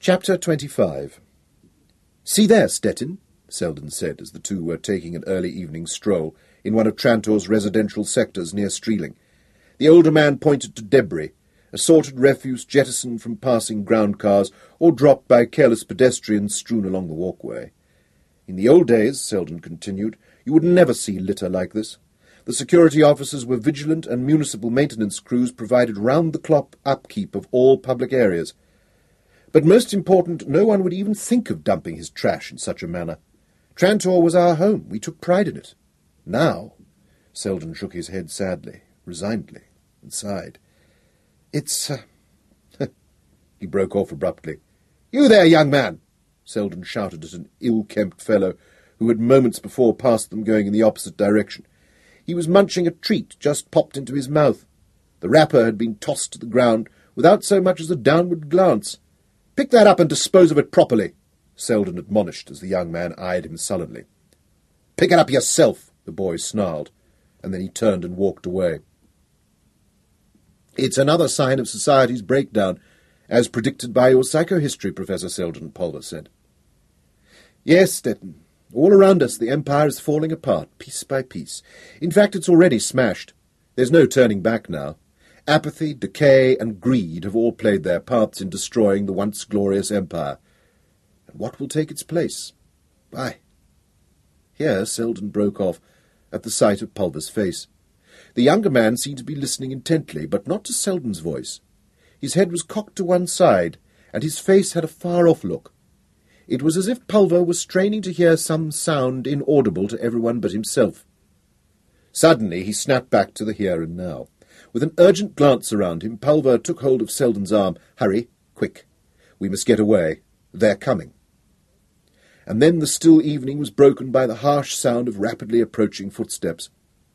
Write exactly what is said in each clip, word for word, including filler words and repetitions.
Chapter twenty-five. "See there, Stettin," Selden said as the two were taking an early evening stroll in one of Trantor's residential sectors near Streeling. The older man pointed to debris, assorted refuse jettisoned from passing ground cars or dropped by careless pedestrians strewn along the walkway. "In the old days," Selden continued, "you would never see litter like this. The security officers were vigilant and municipal maintenance crews provided round-the-clock upkeep of all public areas. But most important, no one would even think of dumping his trash in such a manner. Trantor was our home. We took pride in it. Now," Selden shook his head sadly, resignedly, and sighed. "It's... Uh... He broke off abruptly. "You there, young man!" Selden shouted at an ill-kempt fellow who had moments before passed them going in the opposite direction. He was munching a treat just popped into his mouth. The wrapper had been tossed to the ground without so much as a downward glance. "Pick that up and dispose of it properly," Selden admonished as the young man eyed him sullenly. "Pick it up yourself," the boy snarled, and then he turned and walked away. "It's another sign of society's breakdown, as predicted by your psychohistory, Professor Selden," Pulver said. "Yes, Stettin. All around us the Empire is falling apart, piece by piece. In fact, it's already smashed. There's no turning back now. Apathy, decay, and greed have all played their parts in destroying the once glorious Empire. And what will take its place? Why—" Here Selden broke off at the sight of Pulver's face. The younger man seemed to be listening intently, but not to Selden's voice. His head was cocked to one side, and his face had a far-off look. It was as if Pulver was straining to hear some sound inaudible to everyone but himself. Suddenly he snapped back to the here and now. With an urgent glance around him, Pulver took hold of Selden's arm. "Hurry, quick. We must get away. They're coming." And then the still evening was broken by the harsh sound of rapidly approaching footsteps.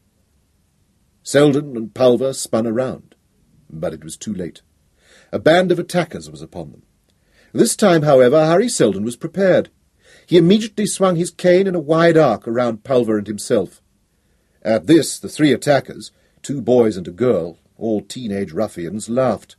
Selden and Pulver spun around, but it was too late. A band of attackers was upon them. This time, however, Harry Selden was prepared. He immediately swung his cane in a wide arc around Pulver and himself. At this, the three attackers, two boys and a girl, all teenage ruffians, laughed.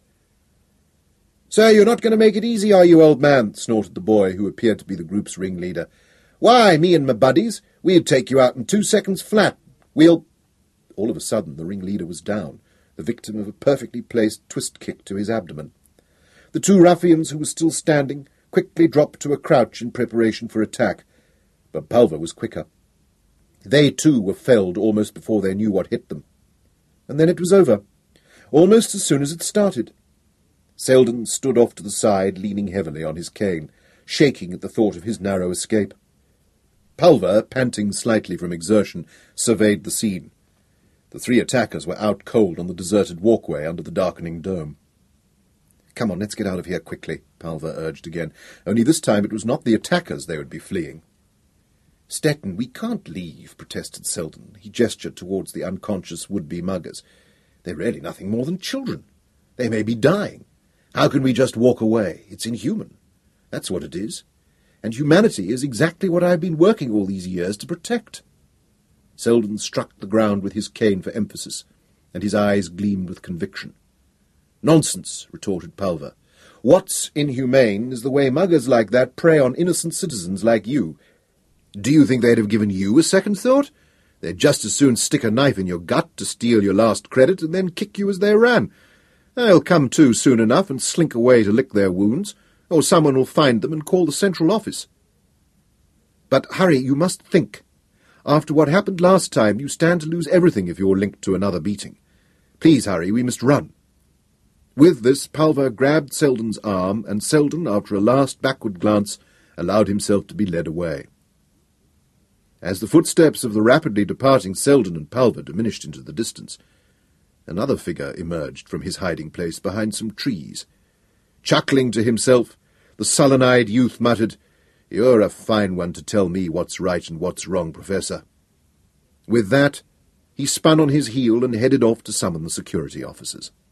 "So you're not going to make it easy, are you, old man?" snorted the boy, who appeared to be the group's ringleader. "Why, me and my buddies, we'd take you out in two seconds flat. We'll—" All of a sudden the ringleader was down, the victim of a perfectly placed twist-kick to his abdomen. The two ruffians, who were still standing, quickly dropped to a crouch in preparation for attack, but Pulver was quicker. They, too, were felled almost before they knew what hit them. And then it was over, almost as soon as it started. Selden stood off to the side, leaning heavily on his cane, shaking at the thought of his narrow escape. Pulver, panting slightly from exertion, surveyed the scene. The three attackers were out cold on the deserted walkway under the darkening dome. "Come on, let's get out of here quickly," Pulver urged again, only this time it was not the attackers they would be fleeing. "Stettin, we can't leave," protested Selden. He gestured towards the unconscious would-be muggers. "They're really nothing more than children. They may be dying. How can we just walk away? It's inhuman. That's what it is. And humanity is exactly what I've been working all these years to protect." Selden struck the ground with his cane for emphasis, and his eyes gleamed with conviction. "Nonsense," retorted Pulver. "What's inhumane is the way muggers like that prey on innocent citizens like you. Do you think they'd have given you a second thought? They'd just as soon stick a knife in your gut to steal your last credit and then kick you as they ran. They'll come to soon enough and slink away to lick their wounds, or someone will find them and call the central office." "But, Harry, you must think. After what happened last time, you stand to lose everything if you're linked to another beating. Please, Harry, we must run." With this, Pulver grabbed Selden's arm, and Selden, after a last backward glance, allowed himself to be led away. As the footsteps of the rapidly departing Selden and Pulver diminished into the distance, another figure emerged from his hiding-place behind some trees. Chuckling to himself, the sullen-eyed youth muttered, "You're a fine one to tell me what's right and what's wrong, Professor." With that, he spun on his heel and headed off to summon the security officers.